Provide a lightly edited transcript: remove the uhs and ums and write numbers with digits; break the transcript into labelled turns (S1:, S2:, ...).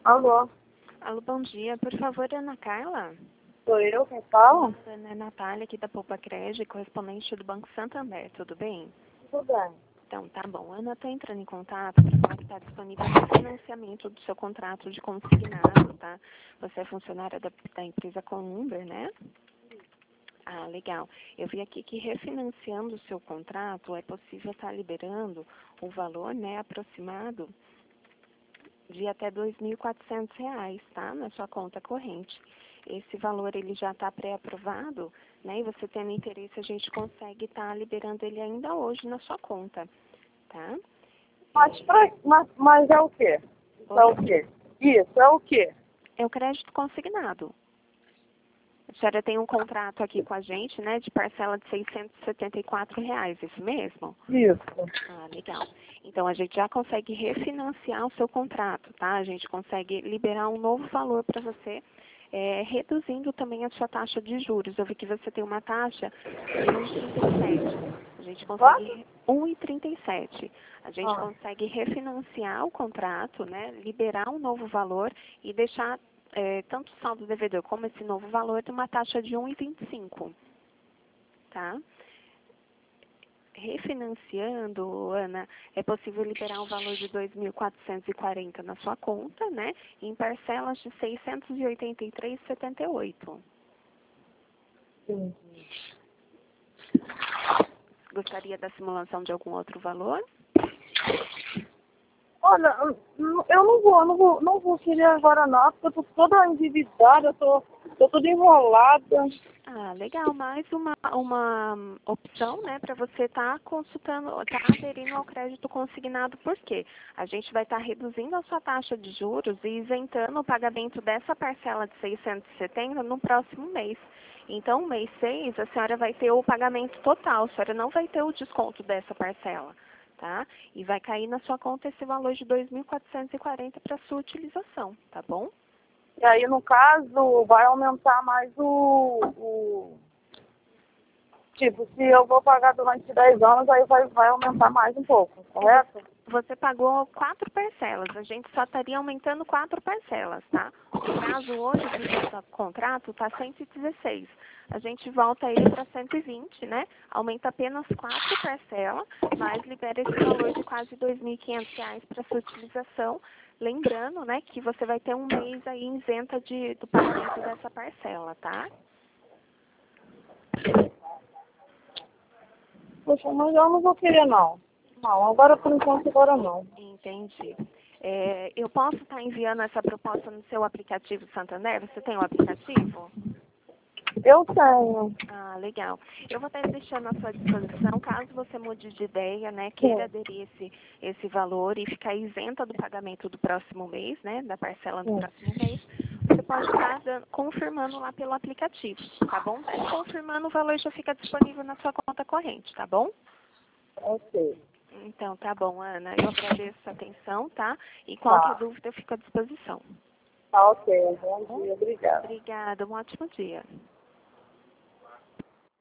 S1: Alô,
S2: Alô, bom dia. Por favor, Ana Carla?
S1: sou eu quem fala?
S2: Nossa, Ana Natália, aqui da Poupa Crédito, correspondente do Banco Santander, tudo bem?
S1: Tudo bem.
S2: Então, tá bom. Ana está entrando em contato para falar que está disponível o financiamento do seu contrato de consignado, tá? Você é funcionária da empresa Columber, né? Ah, legal. Eu vi aqui que refinanciando o seu contrato é possível estar liberando o valor, né, aproximado de até R$ 2.400, tá? Na sua conta corrente. Esse valor ele já está pré-aprovado, né? E você tendo interesse, a gente consegue estar liberando ele ainda hoje na sua conta, tá?
S1: Mas é o quê? Isso é
S2: Oi?
S1: o quê? Isso é o quê?
S2: É o crédito consignado. A senhora tem um contrato aqui com a gente, né? De parcela de R$ 674, isso mesmo?
S1: Isso.
S2: Ah, legal. Então, a gente já consegue refinanciar o seu contrato, tá? A gente consegue liberar um novo valor para você, reduzindo também a sua taxa de juros. Eu vi que você tem uma taxa de 1,37. A gente
S1: Quanto?
S2: consegue 1,37. A gente
S1: Ah,
S2: consegue refinanciar o contrato, né? Liberar um novo valor e deixar tanto o saldo devedor como esse novo valor de uma taxa de 1,25, tá? Refinanciando, Ana, é possível liberar um valor de 2.440 na sua conta, né? Em parcelas de 683,78.
S1: sim.
S2: Gostaria da simulação de algum outro valor?
S1: Olha, eu não vou querer agora não, porque eu tô toda endividada, tô toda enrolada.
S2: Ah, legal. Mais uma opção, né, para você estar consultando, estar aderindo ao crédito consignado. Por quê? A gente vai estar reduzindo a sua taxa de juros e isentando o pagamento dessa parcela de 670 no próximo mês. Então, mês 6, a senhora vai ter o pagamento total. A senhora não vai ter o desconto dessa parcela, tá? E vai cair na sua conta esse valor de 2.440 para sua utilização, tá bom?
S1: E aí, no caso, vai aumentar mais o... Tipo, se eu vou pagar durante 10 anos, aí vai aumentar mais um pouco, correto?
S2: Você pagou 4 parcelas, a gente só estaria aumentando 4 parcelas, tá? O prazo hoje do seu contrato está 116. A gente volta ele para 120, né? Aumenta apenas 4 parcelas, mas libera esse valor de quase R$ 2.500 para sua utilização. Lembrando, né, que você vai ter um mês aí isenta do pagamento dessa parcela, tá?
S1: Poxa, mas eu não vou querer não. Não, agora por enquanto agora não.
S2: Entendi. Eu posso estar enviando essa proposta no seu aplicativo Santander? Você tem o aplicativo?
S1: Eu tenho.
S2: Ah, legal. Eu vou estar deixando à sua disposição, caso você mude de ideia, né, queira
S1: Sim,
S2: aderir esse valor e ficar isenta do pagamento do próximo mês, né, da parcela do
S1: sim.
S2: próximo mês, você pode estar confirmando lá pelo aplicativo, tá bom? Confirmando, o valor já fica disponível na sua conta corrente, tá bom?
S1: Ok.
S2: Então, tá bom, Ana. Eu agradeço a atenção, tá? E qualquer
S1: Tá.
S2: dúvida eu fico à disposição.
S1: Tá ok.
S2: Tá
S1: Bom
S2: bom?
S1: dia. Obrigada.
S2: Obrigada. Um ótimo dia.